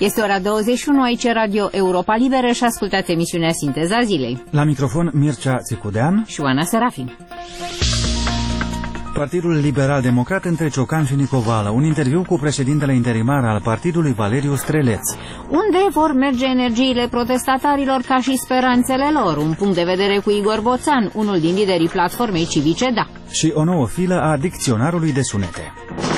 Este ora 21, aici Radio Europa Liberă și ascultați emisiunea Sinteza Zilei. La microfon Mircea Țicudean și Oana Serafin. Partidul Liberal-Democrat între Ciocan și Nicovală. Un interviu cu președintele interimar al partidului, Valeriu Streleț. Unde vor merge energiile protestatarilor ca și speranțele lor? Un punct de vedere cu Igor Boțan, unul din liderii platformei civice DA. Și o nouă filă a dicționarului de sunete.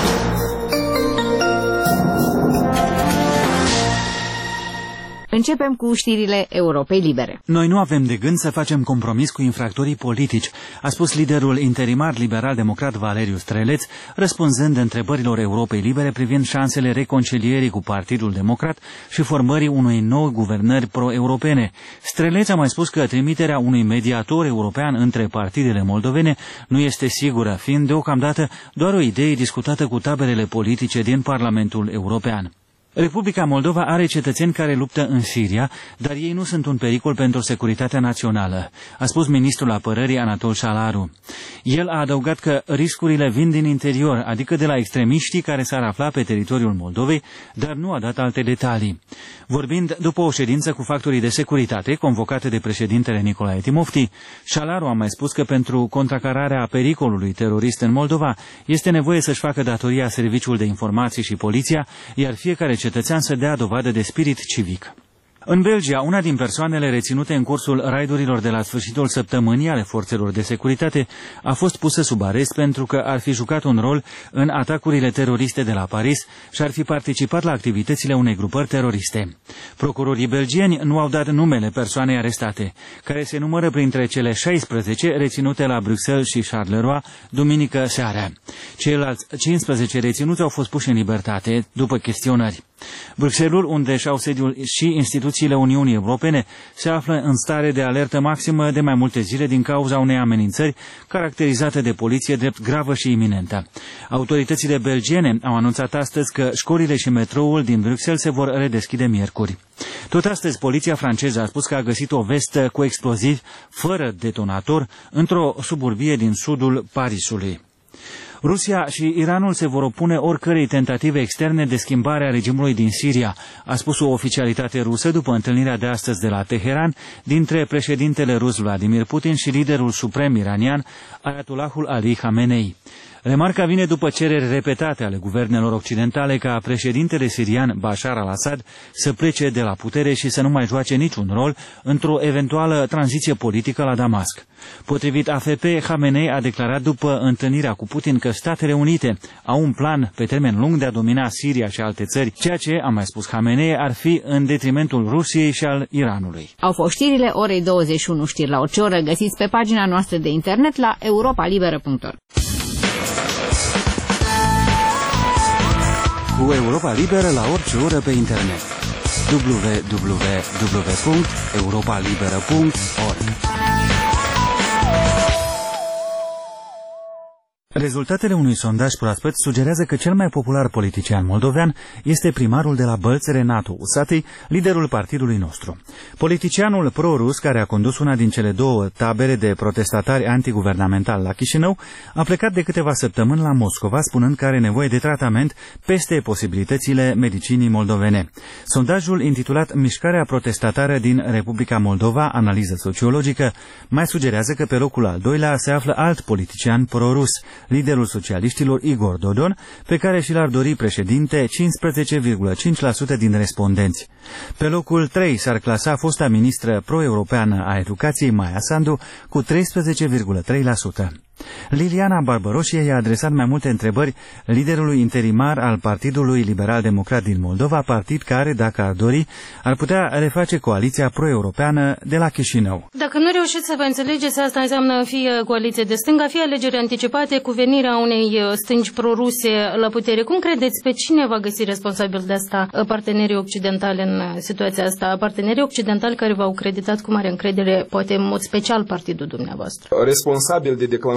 Începem cu știrile Europei Libere. Noi nu avem de gând să facem compromis cu infractorii politici, a spus liderul interimar liberal-democrat Valeriu Streleț, răspunzând întrebărilor Europei Libere privind șansele reconcilierii cu Partidul Democrat și formării unei noi guvernări pro-europene. Streleț a mai spus că trimiterea unui mediator european între partidele moldovene nu este sigură, fiind deocamdată doar o idee discutată cu taberele politice din Parlamentul European. Republica Moldova are cetățeni care luptă în Siria, dar ei nu sunt un pericol pentru securitatea națională, a spus ministrul apărării Anatol Șalaru. El a adăugat că riscurile vin din interior, adică de la extremiștii care s-ar afla pe teritoriul Moldovei, dar nu a dat alte detalii. Vorbind după o ședință cu factorii de securitate convocate de președintele Nicolae Timofti, Șalaru a mai spus că pentru contracararea pericolului terorist în Moldova este nevoie să-și facă datoria Serviciul de Informații și Poliția, iar fiecare cetățean să dea dovadă de spirit civic. În Belgia, una din persoanele reținute în cursul raidurilor de la sfârșitul săptămânii ale forțelor de securitate a fost pusă sub arest pentru că ar fi jucat un rol în atacurile teroriste de la Paris și ar fi participat la activitățile unei grupări teroriste. Procurorii belgieni nu au dat numele persoanei arestate, care se numără printre cele 16 reținute la Bruxelles și Charleroi duminică seara. Ceilalți 15 reținuți au fost puși în libertate după chestionări. Bruxelles, unde și-au sediul și instituțiile Uniunii Europene, se află în stare de alertă maximă de mai multe zile din cauza unei amenințări caracterizate de poliție drept gravă și iminentă. Autoritățile belgiene au anunțat astăzi că școlile și metroul din Bruxelles se vor redeschide miercuri. Tot astăzi, poliția franceză a spus că a găsit o vestă cu explozivi fără detonator într-o suburbie din sudul Parisului. Rusia și Iranul se vor opune oricărei tentative externe de schimbare a regimului din Siria, a spus o oficialitate rusă după întâlnirea de astăzi de la Teheran dintre președintele rus Vladimir Putin și liderul suprem iranian Ayatollahul Ali Khamenei. Remarca vine după cereri repetate ale guvernelor occidentale ca președintele sirian Bashar al-Assad să plece de la putere și să nu mai joace niciun rol într-o eventuală tranziție politică la Damasc. Potrivit AFP, Khamenei a declarat după întâlnirea cu Putin că Statele Unite au un plan pe termen lung de a domina Siria și alte țări, ceea ce, a mai spus Khamenei, ar fi în detrimentul Rusiei și al Iranului. Au fost știrile orei 21, știri la orice oră, găsiți pe pagina noastră de internet la europalibera.org. Cu Europa Liberă la orice oră pe internet. www.europalibera.org. Rezultatele unui sondaj proaspăt sugerează că cel mai popular politician moldovean este primarul de la Bălți, Renato Usatăi, liderul partidului nostru. Politicianul pro-rus, care a condus una din cele două tabere de protestatari antiguvernamentali la Chișinău, a plecat de câteva săptămâni la Moscova, spunând că are nevoie de tratament peste posibilitățile medicinii moldovene. Sondajul, intitulat Mișcarea protestatară din Republica Moldova, analiză sociologică, mai sugerează că pe locul al doilea se află alt politician pro-rus, liderul socialiștilor Igor Dodon, pe care și l-ar dori președinte 15,5% din respondenți. Pe locul 3 s-ar clasa fosta ministră pro-europeană a educației Maia Sandu cu 13,3%. Liliana Barbaroșie i-a adresat mai multe întrebări liderului interimar al Partidului Liberal-Democrat din Moldova, partid care, dacă ar dori, ar putea reface coaliția pro-europeană de la Chișinău. Dacă nu reușiți să vă înțelegeți, asta înseamnă fie coaliție de stânga, fie alegeri anticipate cu venirea unei stângi proruse la putere. Cum credeți, pe cine va găsi responsabil de asta partenerii occidentali în situația asta? Partenerii occidentali care v-au creditat cu mare încredere, poate în mod special partidul dumneavoastră. Responsabil de declanșare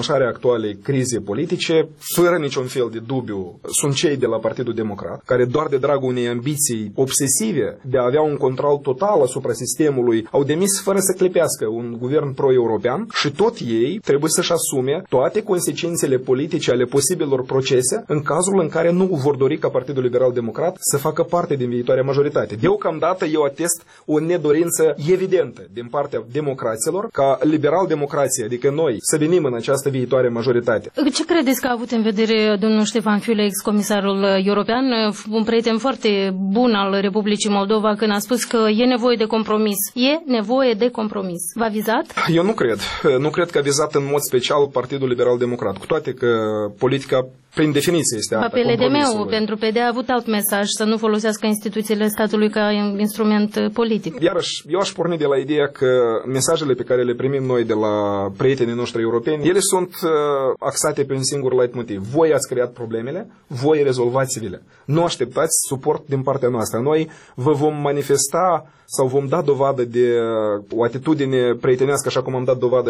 declanșarea actualei crize politice, fără niciun fel de dubiu, sunt cei de la Partidul Democrat, care doar de dragul unei ambiții obsesive de a avea un control total asupra sistemului, au demis fără să clipească un guvern pro-european și tot ei trebuie să-și asume toate consecințele politice ale posibilor procese în cazul în care nu vor dori ca Partidul Liberal Democrat să facă parte din viitoarea majoritate. Deocamdată eu atest o nedorință evidentă din partea democraților ca liberal-democrație, adică noi, să venim în această viitoare majoritate. Ce credeți că a avut în vedere domnul Ștefan Fiule, ex-comisarul european, un prieten foarte bun al Republicii Moldova, când a spus că e nevoie de compromis? E nevoie de compromis. V-a vizat? Eu nu cred. Nu cred că a vizat în mod special Partidul Liberal Democrat, cu toate că politica prin definiție este arta compromisului. Pentru PD a avut alt mesaj, să nu folosească instituțiile statului ca instrument politic. Iarăși, eu aș porni de la ideea că mesajele pe care le primim noi de la prietenii noștri europeni, ele sunt axate pe un singur leitmotiv. Voi ați creat problemele, voi rezolvați-le. Nu așteptați suport din partea noastră. Noi vă vom manifesta sau vom da dovadă de o atitudine prietenească, așa cum am dat dovadă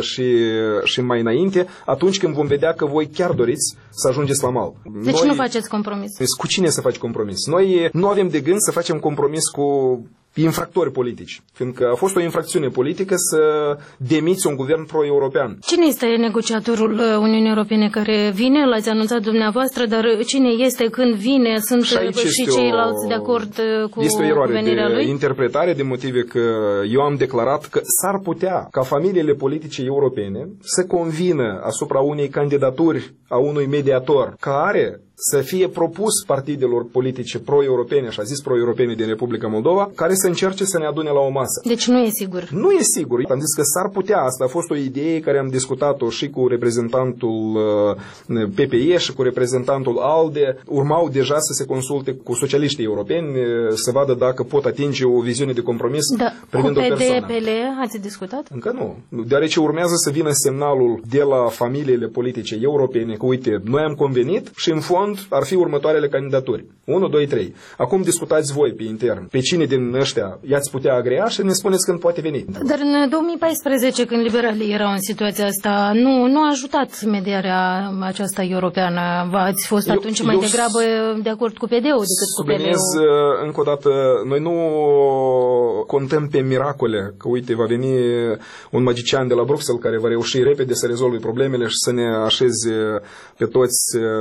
și mai înainte, atunci când vom vedea că voi chiar doriți să ajungeți la mal. Deci nu faceți compromis. Cu cine să faci compromis? Noi nu avem de gând să facem compromis cu infractori politici, fiindcă a fost o infracțiune politică să demiți un guvern pro-european. Cine este negociatorul Uniunii Europene care vine? L-ați anunțat dumneavoastră, dar cine este când vine? Sunt și ceilalți de acord cu venirea lui? Este o eroare de interpretare, de motive că eu am declarat că s-ar putea ca familiile politice europene să convină asupra unei candidaturi a unui mediator care să fie propus partidelor politice pro-europene, așa zis pro-europene din Republica Moldova, care să încerce să ne adune la o masă. Deci nu e sigur. Nu e sigur. Am zis că s-ar putea. Asta a fost o idee care am discutat-o și cu reprezentantul PPE și cu reprezentantul ALDE. Urmau deja să se consulte cu socialiștii europeni, să vadă dacă pot atinge o viziune de compromis privind o persoană. Cu PDPL ați discutat? Încă nu. Deoarece urmează să vină semnalul de la familiile politice europene că, uite, noi am convenit și în fond ar fi următoarele candidaturi. 1, 2, 3. Acum discutați voi pe intern. Pe cine din ăștia i-ați putea agrea și ne spuneți când poate veni. Dar în 2014, când liberalii erau în situația asta, nu a ajutat mediarea aceasta europeană. Ați fost atunci mai degrabă de acord cu PD-ul decât cu PDU. Încă o dată, noi nu contăm pe miracole, că uite, va veni un magician de la Bruxelles care va reuși repede să rezolve problemele și să ne așeze pe toți.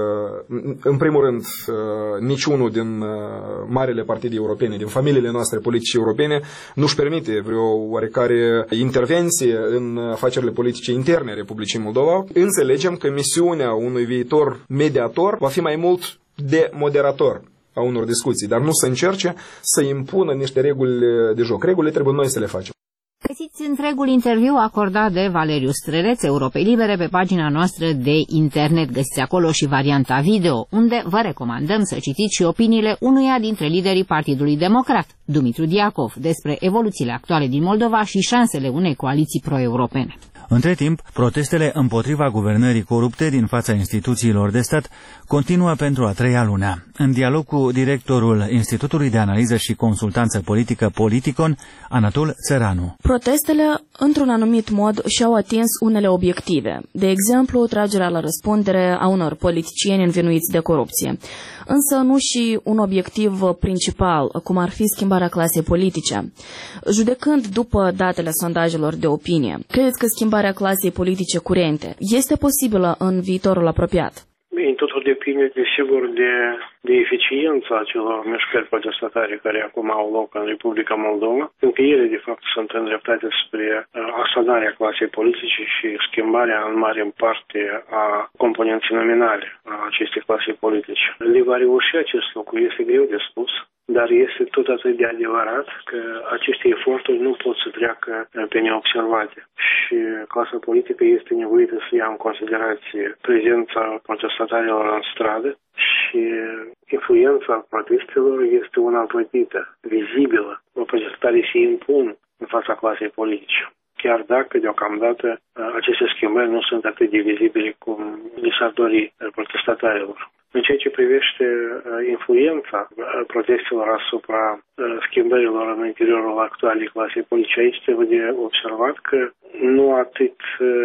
În primul rând, niciunul din marile partide europene, din familiile noastre politice europene, nu-și permite vreo oarecare intervenție în afacerile politice interne a Republicii Moldova. Înțelegem că misiunea unui viitor mediator va fi mai mult de moderator a unor discuții, dar nu să încerce să impună niște reguli de joc. Regulile trebuie noi să le facem. Găsiți întregul interviu acordat de Valeriu Streleț, Europei Libere, pe pagina noastră de internet. Găsiți acolo și varianta video, unde vă recomandăm să citiți și opiniile unuia dintre liderii Partidului Democrat, Dumitru Diacov, despre evoluțiile actuale din Moldova și șansele unei coaliții pro-europene. Între timp, protestele împotriva guvernării corupte din fața instituțiilor de stat continuă pentru a treia lună. În dialog cu directorul Institutului de Analiză și Consultanță Politică Politicon, Anatol Țăranu. Protestele, într-un anumit mod, și-au atins unele obiective, de exemplu, tragerea la răspundere a unor politicieni învinuiți de corupție, însă nu și un obiectiv principal, cum ar fi schimbarea clasei politice. Judecând după datele sondajelor de opinie, credeți că schimbarea clasei politice curente este posibilă în viitorul apropiat? Bine, totul depinde, desigur, de eficiența acelor mișcări protestatare care acum au loc în Republica Moldova, pentru că ele, de fapt, sunt îndreptate spre asanarea clasei politice și schimbarea în mare parte a componenței nominale a acestei clase politice. Le va reuși acest lucru, este greu de spus, dar este tot atât de adevărat că aceste eforturi nu pot să treacă pe neobservate. Și clasa politică este nevoită să ia în considerație prezența protestatarilor în stradă și influența protestelor este una plătită, vizibilă. Protestatarii se impun în fața clasei politice, chiar dacă deocamdată aceste schimbări nu sunt atât de vizibile cum li s-ar dori protestatarilor. În ceea ce privește influența protestelor asupra schimbărilor în interiorul actualei clasei politice, aici trebuie de observat că nu atât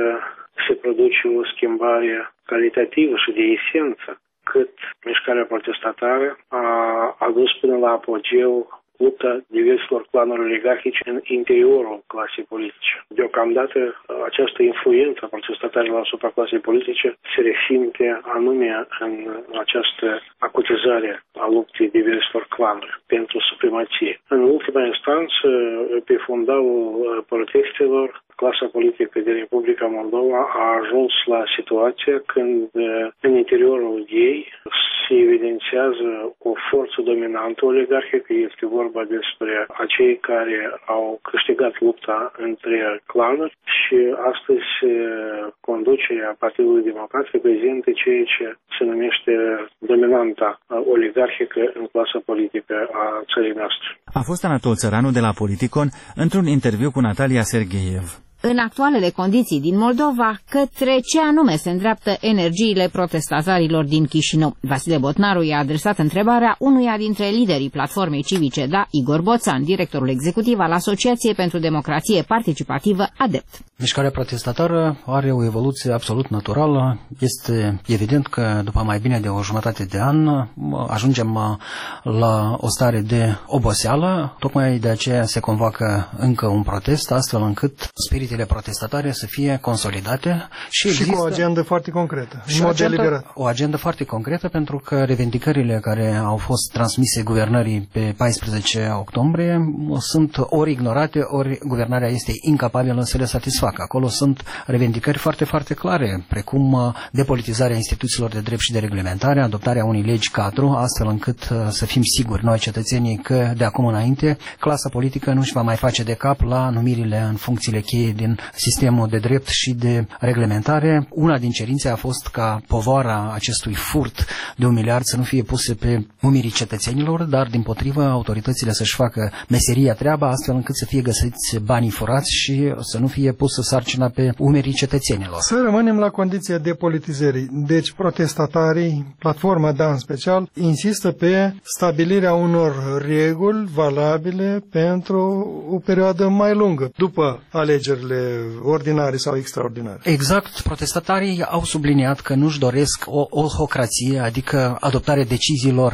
se produce o schimbare calitativă și de esență, cât mișcarea protestatară a adus până la apogeu lupta diverselor clanuri oligarhice în interiorul clasei politice. Deocamdată, această influență a protestatarilor asupra clasei politice se resimte anume în această acutizare a luptei diverselor clanuri pentru supremație. În ultima instanță, pe fundalul protestelor, clasa politică din Republica Moldova a ajuns la situația când în interiorul ei se evidențiază o forță dominantă oligarhică, este vorba despre acei care au câștigat lupta între clanuri și astăzi conducerea Partidului Democrat reprezintă ceea ce se numește dominanta oligarhică în clasa politică a țării noastre. A fost Anatol Țăranu de la Politicon într-un interviu cu Natalia Sergeev. În actualele condiții din Moldova, către ce anume se îndreaptă energiile protestatarilor din Chișinău? Vasile Botnaru i-a adresat întrebarea unuia dintre liderii platformei civice, Igor Boțan, directorul executiv al Asociației pentru Democrație Participativă, ADEPT. Mișcarea protestatară are o evoluție absolut naturală. Este evident că după mai bine de o jumătate de an ajungem la o stare de oboseală. Tocmai de aceea se convoacă încă un protest, astfel încât spiritele protestatare să fie consolidate și cu o agendă foarte concretă, în mod deliberat. O agendă foarte concretă, pentru că revendicările care au fost transmise guvernării pe 14 octombrie sunt ori ignorate, ori guvernarea este incapabilă să le satisfacă. Acolo sunt revendicări foarte, foarte clare, precum depolitizarea instituțiilor de drept și de reglementare, adoptarea unei legi cadru, astfel încât să fim siguri noi cetățenii că de acum înainte clasa politică nu își va mai face de cap la numirile în funcțiile cheie din sistemul de drept și de reglementare. Una din cerințe a fost ca povara acestui furt de 1 miliard să nu fie puse pe umerii cetățenilor, dar dimpotrivă autoritățile să-și facă meseria treaba, astfel încât să fie găsiți banii furați și să nu fie pusă sarcina pe umerii cetățenilor. Să rămânem la condiția depolitizării. Deci protestatarii, platforma în special, insistă pe stabilirea unor reguli valabile pentru o perioadă mai lungă, după alegerile ordinare sau extraordinare. Exact. Protestatarii au subliniat că nu-și doresc o olhocrație, adică adoptarea deciziilor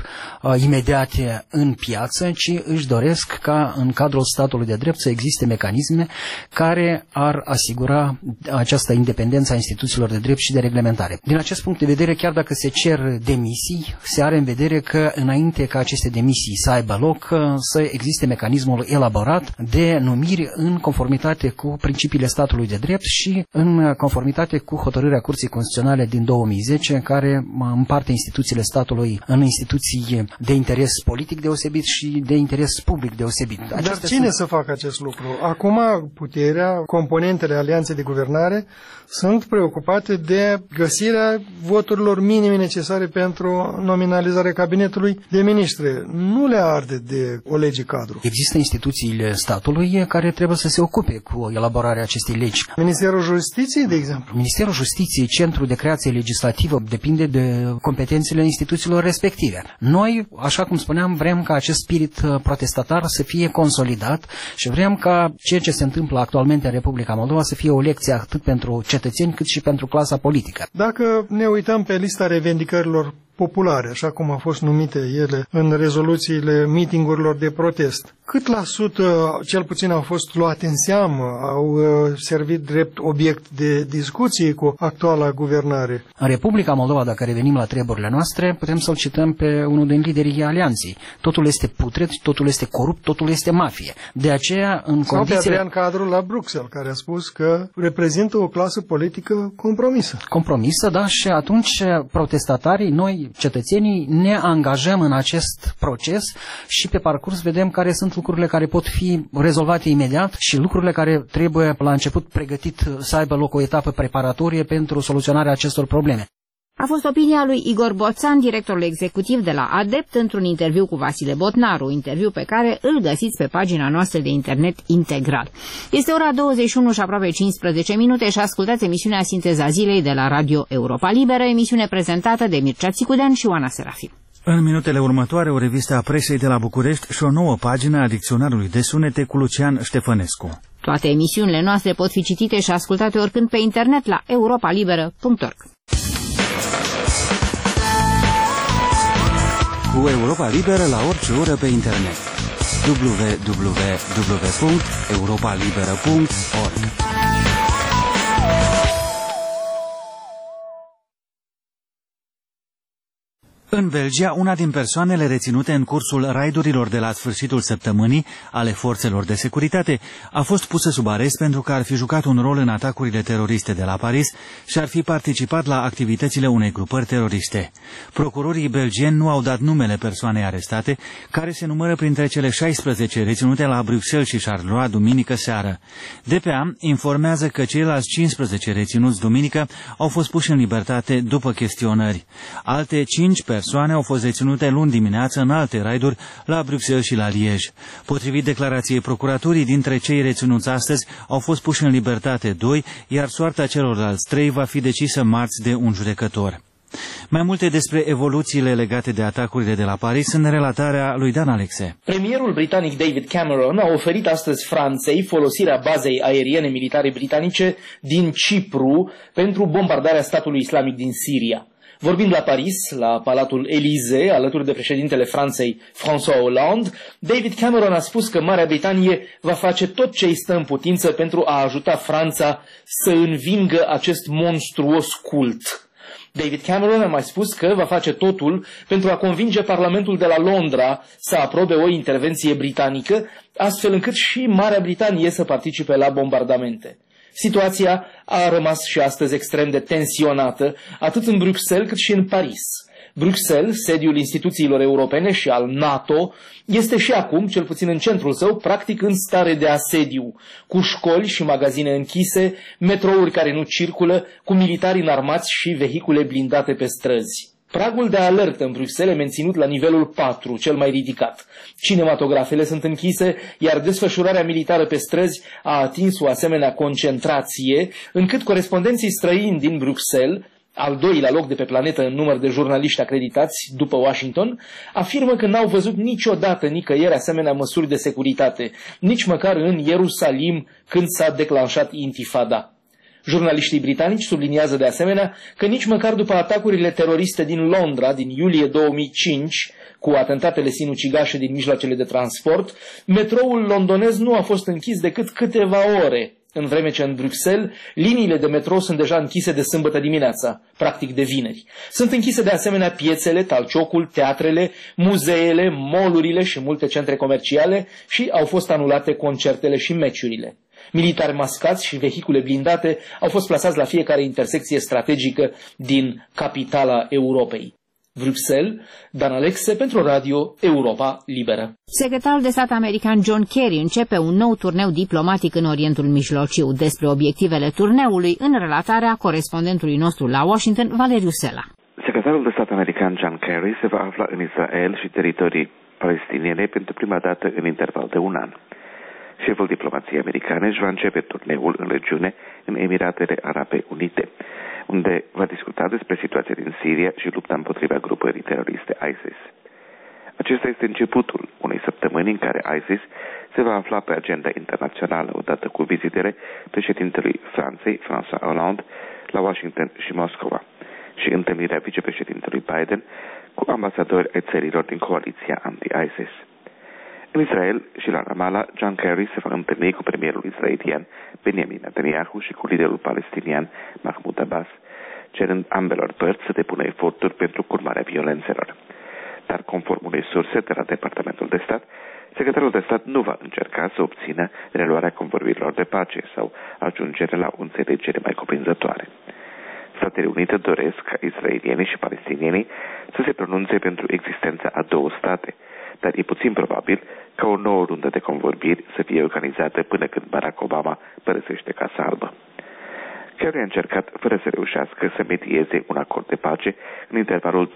imediate în piață, ci își doresc ca în cadrul statului de drept să existe mecanisme care ar asigura această independență a instituțiilor de drept și de reglementare. Din acest punct de vedere, chiar dacă se cer demisii, se are în vedere că înainte ca aceste demisii să aibă loc, să existe mecanismul elaborat de numiri în conformitate cu principiile statului de drept și în conformitate cu hotărârea Curții Constituționale din 2010, care împarte instituțiile statului în instituții de interes politic deosebit și de interes public deosebit. Dar cine să facă acest lucru? Acum puterea, componentele alianței de guvernare sunt preocupate de găsirea voturilor minime necesare pentru nominalizarea cabinetului de ministri. Nu le arde de o lege cadru. Există instituțiile statului care trebuie să se ocupe cu elaborarea acestei legi. Ministerul Justiției, de exemplu? Ministerul Justiției, Centrul de Creație Legislativă, depinde de competențele instituțiilor respective. Noi, așa cum spuneam, vrem ca acest spirit protestatar să fie consolidat și vrem ca ceea ce se întâmplă actualmente în Republica Moldova să fie o lecție atât pentru cetățeni cât și pentru clasa politică. Dacă ne uităm pe lista revendicărilor populare, așa cum au fost numite ele în rezoluțiile mitingurilor de protest, cât la sută, cel puțin, au fost luate în seamă, au servit drept obiect de discuție cu actuala guvernare? În Republica Moldova, dacă revenim la treburile noastre, putem să-l cităm pe unul din liderii alianței. Totul este putred, totul este corupt, totul este mafie. De aceea, în sau condițiile... pe Adrian Cadru la Bruxelles, care a spus că reprezintă o clasă politică compromisă. Compromisă, da, și atunci protestatarii, noi, cetățenii, ne angajăm în acest proces și pe parcurs vedem care sunt lucrurile care pot fi rezolvate imediat și lucrurile care trebuie la început pregătit să aibă loc o etapă preparatorie pentru soluționarea acestor probleme. A fost opinia lui Igor Boțan, directorul executiv de la ADEPT, într-un interviu cu Vasile Botnaru, interviu pe care îl găsiți pe pagina noastră de internet integral. Este ora 21 și aproape 15 minute și ascultați emisiunea Sinteza Zilei de la Radio Europa Liberă, emisiune prezentată de Mircea Țicudean și Oana Serafim. În minutele următoare, o revistă a presei de la București și o nouă pagină a dicționarului de sunete cu Lucian Ștefănescu. Toate emisiunile noastre pot fi citite și ascultate oricând pe internet la europalibera.org. Cu Europa Liberă la orice oră pe internet. www.europalibera.org. În Belgia, una din persoanele reținute în cursul raidurilor de la sfârșitul săptămânii ale forțelor de securitate a fost pusă sub arest pentru că ar fi jucat un rol în atacurile teroriste de la Paris și ar fi participat la activitățile unei grupări teroriste. Procurorii belgieni nu au dat numele persoanei arestate, care se numără printre cele 16 reținute la Bruxelles și Charleroi duminică seară. DPA informează că ceilalți 15 reținuți duminică au fost puși în libertate după chestionări. Alte 5 persoane au fost deținute luni dimineață în alte raiduri la Bruxelles și la Liege. Potrivit declarației procuraturii, dintre cei reținuți astăzi au fost puși în libertate 2, iar soarta celorlalți 3 va fi decisă marți de un judecător. Mai multe despre evoluțiile legate de atacurile de la Paris în relatarea lui Dan Alexe. Premierul britanic David Cameron a oferit astăzi Franței folosirea bazei aeriene militare britanice din Cipru pentru bombardarea statului islamic din Siria. Vorbind la Paris, la Palatul Élysée, alături de președintele Franței François Hollande, David Cameron a spus că Marea Britanie va face tot ce îi stă în putință pentru a ajuta Franța să învingă acest monstruos cult. David Cameron a mai spus că va face totul pentru a convinge Parlamentul de la Londra să aprobe o intervenție britanică, astfel încât și Marea Britanie să participe la bombardamente. Situația a rămas și astăzi extrem de tensionată, atât în Bruxelles cât și în Paris. Bruxelles, sediul instituțiilor europene și al NATO, este și acum, cel puțin în centrul său, practic în stare de asediu, cu școli și magazine închise, metrouri care nu circulă, cu militari înarmați și vehicule blindate pe străzi. Pragul de alertă în Bruxelles e menținut la nivelul 4, cel mai ridicat. Cinematografele sunt închise, iar desfășurarea militară pe străzi a atins o asemenea concentrație, încât corespondenții străini din Bruxelles, al doilea loc de pe planetă în număr de jurnaliști acreditați după Washington, afirmă că n-au văzut niciodată nicăieri asemenea măsuri de securitate, nici măcar în Ierusalim când s-a declanșat intifada. Jurnaliștii britanici subliniază de asemenea că nici măcar după atacurile teroriste din Londra din iulie 2005, cu atentatele sinucigașe din mijloacele de transport, metroul londonez nu a fost închis decât câteva ore, în vreme ce în Bruxelles liniile de metrou sunt deja închise de sâmbătă dimineața, practic de vineri. Sunt închise de asemenea piețele, talciocul, teatrele, muzeele, mall-urile și multe centre comerciale și au fost anulate concertele și meciurile. Militari mascați și vehicule blindate au fost plasați la fiecare intersecție strategică din capitala Europei. Bruxelles, Dan Alexe pentru Radio Europa Liberă. Secretarul de stat american John Kerry începe un nou turneu diplomatic în Orientul Mijlociu. Despre obiectivele turneului în relatarea corespondentului nostru la Washington, Valeriu Sela. Secretarul de stat american John Kerry se va afla în Israel și teritorii palestiniene pentru prima dată în interval de un an. Șeful diplomației americane își va începe turneul în regiune în Emiratele Arabe Unite, unde va discuta despre situația din Siria și lupta împotriva grupării teroriste ISIS. Acesta este începutul unei săptămâni în care ISIS se va afla pe agenda internațională odată cu vizitele președintelui Franței, François Hollande, la Washington și Moscova și întâlnirea vicepreședintelui Biden cu ambasadori ai țărilor din coaliția anti-ISIS. În Israel și la Ramallah, John Kerry se va întâlni cu premierul israelian Benjamin Netanyahu și cu liderul palestinian Mahmoud Abbas, cerând ambelor părți să depună eforturi pentru curmarea violențelor. Dar conform unei surse de la Departamentul de Stat, secretarul de stat nu va încerca să obțină reluarea convorbirilor de pace sau ajungerea la o înțelegere mai cuprinzătoare. Statele Unite doresc ca israelienii și palestinienii să se pronunțe pentru existența a două state, dar e puțin probabil ca o nouă rundă de convorbiri să fie organizată până când Barack Obama părăsește Casa Albă. Kerry a încercat, fără să reușească, să medieze un acord de pace în intervalul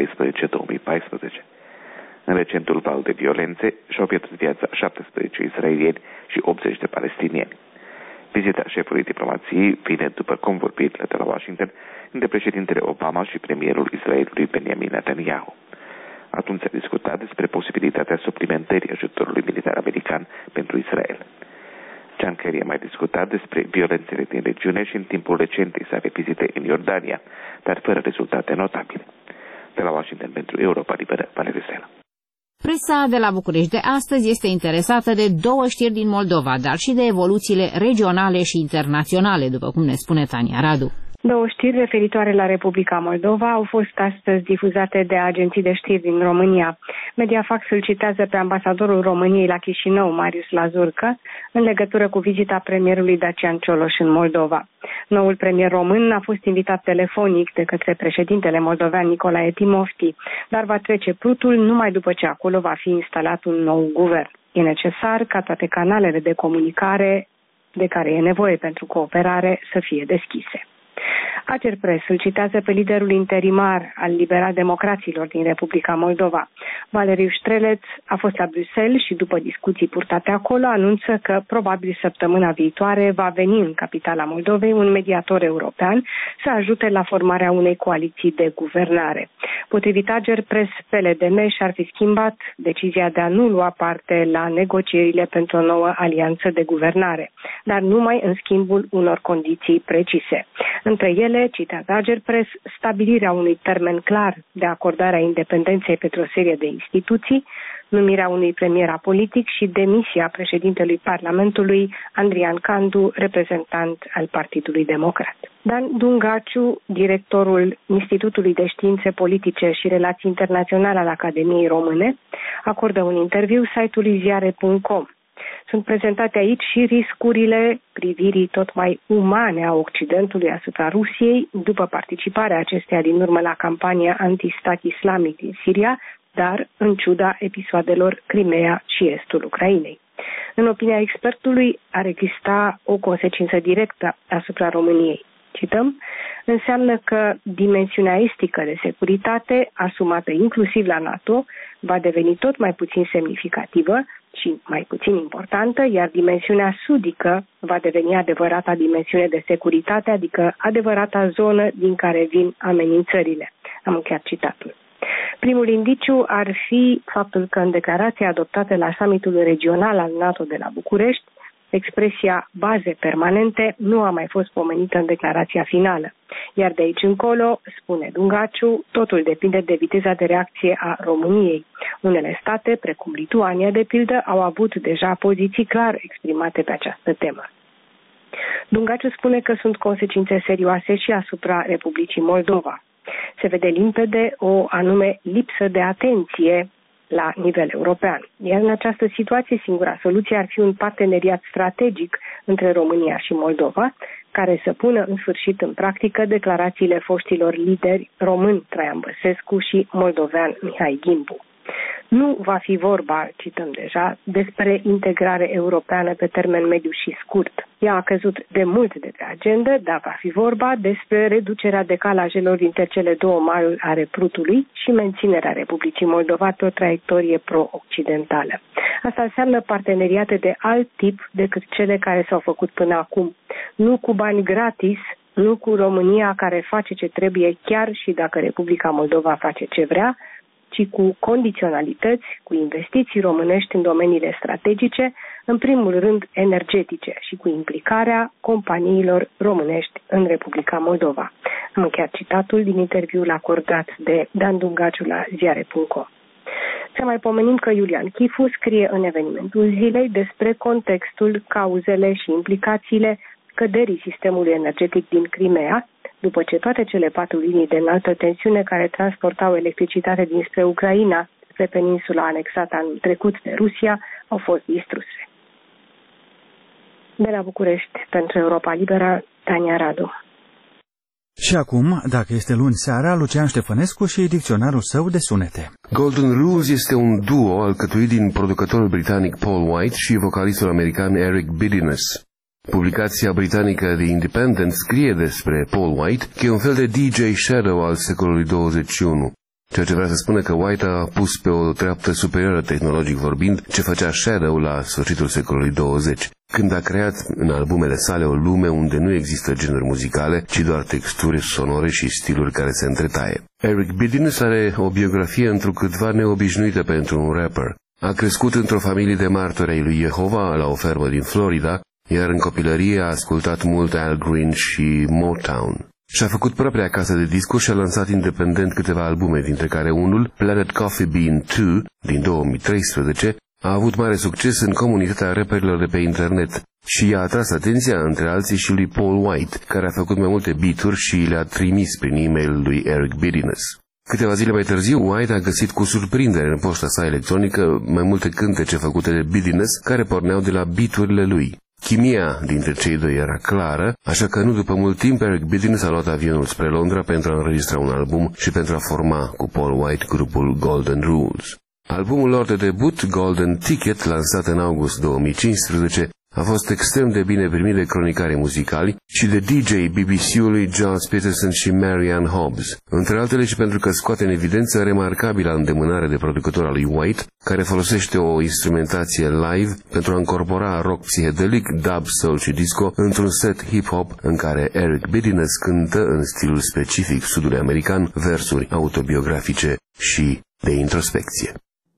2013-2014. În recentul val de violențe și-au pierdut viața 17 israelieni și 80 de palestinieni. Vizita șefului diplomației vine după convorbirile de la Washington între președintele Obama și premierul Israelului Benjamin Netanyahu. Atunci s-a discutat despre posibilitatea suplimentării ajutorului militar american pentru Israel. John Kerry a mai discutat despre violențele din regiune și în timpul recentei sale vizite în Iordania, dar fără rezultate notabile. De la Washington pentru Europa Liberă, Valeriu Sela. Presa de la București de astăzi este interesată de două știri din Moldova, dar și de evoluțiile regionale și internaționale, după cum ne spune Tania Radu. Două știri referitoare la Republica Moldova au fost astăzi difuzate de agenții de știri din România. Mediafax îl citează pe ambasadorul României la Chișinău, Marius Lazurcă, în legătură cu vizita premierului Dacian Cioloș în Moldova. Noul premier român a fost invitat telefonic de către președintele moldovean Nicolae Timofti, dar va trece prutul numai după ce acolo va fi instalat un nou guvern. E necesar ca toate canalele de comunicare de care e nevoie pentru cooperare să fie deschise. Agerpres îl citează pe liderul interimar al liberal-democraților din Republica Moldova. Valeriu Streleț a fost la Bruxelles și după discuții purtate acolo anunță că probabil săptămâna viitoare va veni în capitala Moldovei un mediator european să ajute la formarea unei coaliții de guvernare. Potrivit Agerpres, PLDM și-ar fi schimbat decizia de a nu lua parte la negocierile pentru o nouă alianță de guvernare, dar numai în schimbul unor condiții precise. Între ele, citează Agerpres, stabilirea unui termen clar de acordare a independenței pentru o serie de instituții, numirea unui premier apolitic și demisia președintelui Parlamentului, Andrian Candu, reprezentant al Partidului Democrat. Dan Dungaciu, directorul Institutului de Științe Politice și Relații Internaționale al Academiei Române, acordă un interviu site-ului ziare.com. Sunt prezentate aici și riscurile privirii tot mai umane a Occidentului asupra Rusiei după participarea acesteia din urmă la campania anti-stat islamic din Siria, dar în ciuda episoadelor Crimea și estul Ucrainei. În opinia expertului, ar exista o consecință directă asupra României. Cităm, înseamnă că dimensiunea estică de securitate, asumată inclusiv la NATO, va deveni tot mai puțin semnificativă și mai puțin importantă, iar dimensiunea sudică va deveni adevărata dimensiune de securitate, adică adevărata zonă din care vin amenințările. Am încheiat citatul. Primul indiciu ar fi faptul că în declarația adoptată la summitul regional al NATO de la București, expresia baze permanente nu a mai fost pomenită în declarația finală. Iar de aici încolo, spune Dungaciu, totul depinde de viteza de reacție a României. Unele state, precum Lituania, de pildă, au avut deja poziții clar exprimate pe această temă. Dungaciu spune că sunt consecințe serioase și asupra Republicii Moldova. Se vede limpede o anume lipsă de atenție la nivel european. Iar în această situație, singura soluție ar fi un parteneriat strategic între România și Moldova, care să pună în sfârșit în practică declarațiile foștilor lideri români Traian Băsescu și moldovean Mihai Ghimbu. Nu va fi vorba, cităm deja, despre integrare europeană pe termen mediu și scurt. Ea a căzut de mult de pe agenda, dar va fi vorba despre reducerea decalajelor dintre cele două maluri ale Prutului și menținerea Republicii Moldova pe o traiectorie pro-occidentală. Asta înseamnă parteneriate de alt tip decât cele care s-au făcut până acum. Nu cu bani gratis, nu cu România care face ce trebuie chiar și dacă Republica Moldova face ce vrea, ci cu condiționalități, cu investiții românești în domeniile strategice, în primul rând energetice și cu implicarea companiilor românești în Republica Moldova. Am încheiat citatul din interviul acordat de Dan Dungaciu la ziare.com. Să mai pomenim că Iulian Chifu scrie în evenimentul zilei despre contextul, cauzele și implicațiile căderii sistemului energetic din Crimea, după ce toate cele 4 linii de înaltă tensiune care transportau electricitate dinspre Ucraina, spre peninsula anexată anul trecut de Rusia, au fost distruse. De la București, pentru Europa Liberă, Tania Radu. Și acum, dacă este luni seara, Lucian Ștefănescu și dicționarul său de sunete. Golden Rules este un duo alcătuit din producătorul britanic Paul White și vocalistul american Eric Biddiness. Publicația britanică The Independent scrie despre Paul White că e un fel de DJ Shadow al secolului 21, ceea ce vrea să spună că White a pus pe o treaptă superioară tehnologic vorbind ce făcea Shadow la sfârșitul secolului 20, când a creat în albumele sale o lume unde nu există genuri muzicale, ci doar texturi sonore și stiluri care se întretaie. Eric Biddiness are o biografie întrucâtva neobișnuită pentru un rapper. A crescut într-o familie de martori ai lui Jehova la o fermă din Florida, iar în copilărie a ascultat mult Al Green și Motown. Și-a făcut propria casă de discuri și a lansat independent câteva albume, dintre care unul, Planet Coffee Bean 2, din 2013, a avut mare succes în comunitatea rapperilor de pe internet și i-a atras atenția, între alții, și lui Paul White, care a făcut mai multe beat-uri și le-a trimis prin e-mail lui Eric Biddiness. Câteva zile mai târziu, White a găsit cu surprindere în poșta sa electronică mai multe cântece făcute de Biddiness, care porneau de la beat-urile lui. Chimia dintre cei doi era clară, așa că nu după mult timp Eric Biddiness a luat avionul spre Londra pentru a înregistra un album și pentru a forma cu Paul White grupul Golden Rules. Albumul lor de debut, Golden Ticket, lansat în august 2015, a fost extrem de bine primit de cronicarii muzicali și de DJ BBC-ului Giles Peterson și Marianne Hobbs, între altele și pentru că scoate în evidență remarcabila îndemânare de producător al lui White, care folosește o instrumentație live pentru a încorpora rock psihedelic, dub, soul și disco într-un set hip-hop în care Eric Biddiness cântă în stilul specific sudului american versuri autobiografice și de introspecție.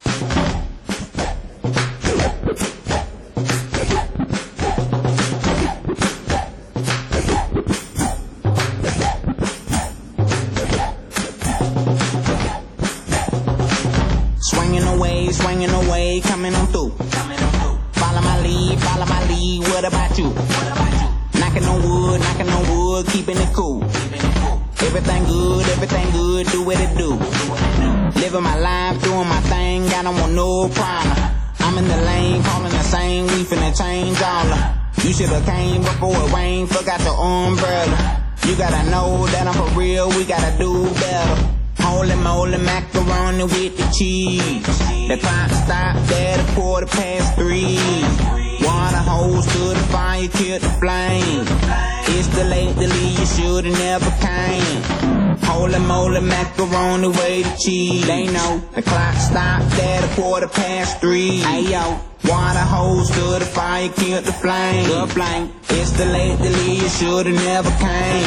Swinging away, coming on through. Follow my lead, what about you? Knocking on wood, keeping it cool. Everything good, do what it do. Living my life, doing my thing, I don't want no problem. I'm in the lane, calling the same, we finna change all of. You should've came before it rained, forgot your umbrella. You gotta know that I'm for real, we gotta do better. Holy moly, macaroni with the cheese. The clock stopped at 3:15. Water hose to the fire, killed the flame. It's too late to leave, you should've never came. Holy moly, macaroni with the cheese. They know the clock stopped at 3:15. Ayo, water hose to the fire, killed the flame. It's too late to leave, you should've never came.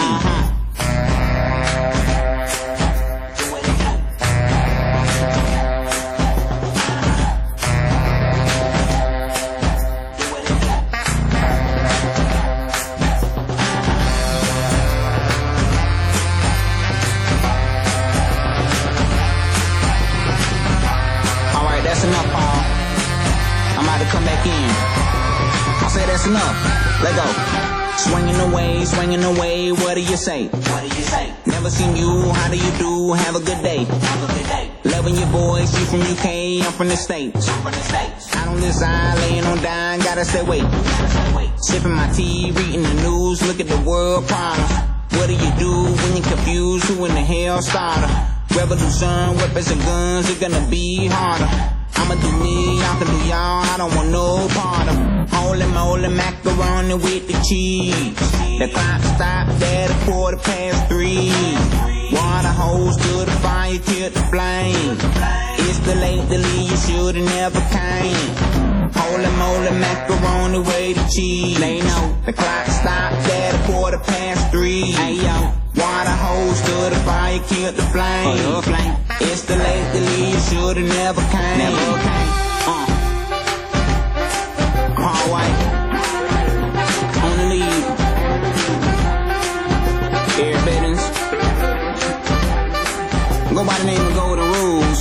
Enough. Let go. Swinging away, what do you say? Never seen you, how do you do? Have a good day. Loving your voice, you from UK, I'm from the States. Out on this side, laying on dime, gotta say wait. Sipping my tea, reading the news, look at the world problems. What do you do when you're confused? Who in the hell starter? Revolution, weapons and guns, it's gonna be harder. I'ma do me, y'all can do y'all, I don't want no part of. Holy moly, macaroni with the cheese. The clock stopped at 3:15. Water hose to the fire, killed the flame. It's too late to leave, you should've never came. Holy moly, macaroni with the cheese. They know the clock stopped at 3:15. Ayo, water hose to the fire, killed the flame. It's too late to leave, you should've never came. Paul White on the lead. Eric Biddiness go by the name of Golden Rules.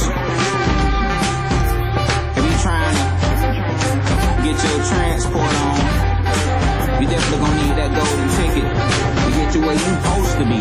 If you trying to get your transport on, you definitely gonna need that golden ticket to get you where you supposed to be.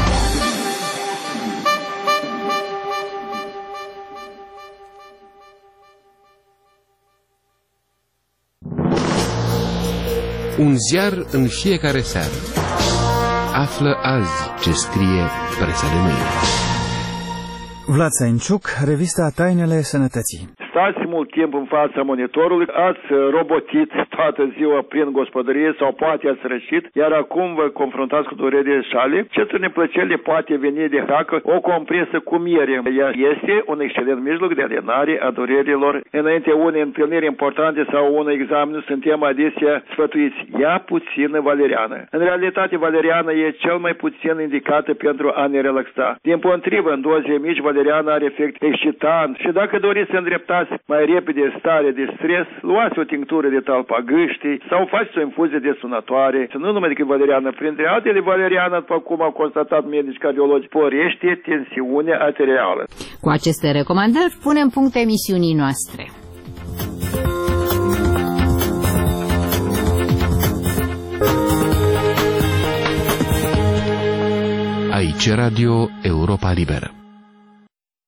Un ziar în fiecare seară. Află azi ce scrie presa de mâine. Vlad Saenciuc, revista Tainele Sănătății. Stați mult timp în fața monitorului, ați robotit toată ziua prin gospodărie sau poate ați rășit, iar acum vă confruntați cu durerile șale. Ce neplăcere poate veni de hacă o compresă cu miere. Ea este un excelent mijloc de alinare a durerilor. Înainte unei întâlniri importante sau unui examen suntem adesea sfătuiți. Ia puțină valeriană. În realitate, valeriana e cel mai puțin indicată pentru a ne relaxa. Dimpotrivă, în doze mici, valeriana are efect excitant și dacă doriți să îndreptați intrați mai repede stare de stres, luați o tinctură de talpa gâștii sau faceți o infuzie desunătoare, și nu numai decât valeriană, printre altele valeriană, după cum au constatat medici cardiologi, sporește tensiunea arterială. Cu aceste recomandări punem punct emisiunii noastre. Aici Radio Europa Liberă.